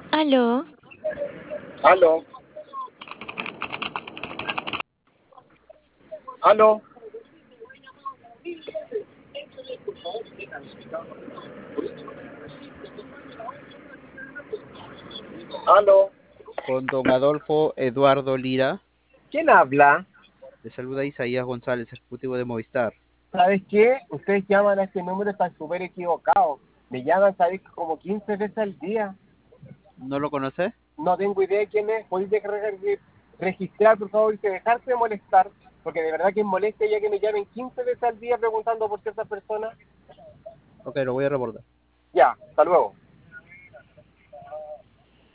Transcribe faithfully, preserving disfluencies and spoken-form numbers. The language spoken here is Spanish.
Aló, Aló, aló, aló. Con don Adolfo Eduardo Lira. ¿Quién habla? Le saluda Isaías González, ejecutivo de Movistar. ¿Sabes qué? Ustedes llaman a este número, están súper equivocados. Me llaman, ¿sabes? Como quince veces al día. ¿No lo conoce? No tengo idea de quién es. ¿Podéis dejar de registrar, por favor, y dejarse de molestar? Porque de verdad que es molestia ya que me llamen quince veces al día preguntando por ciertas personas. Ok, lo voy a reportar. Ya, hasta luego.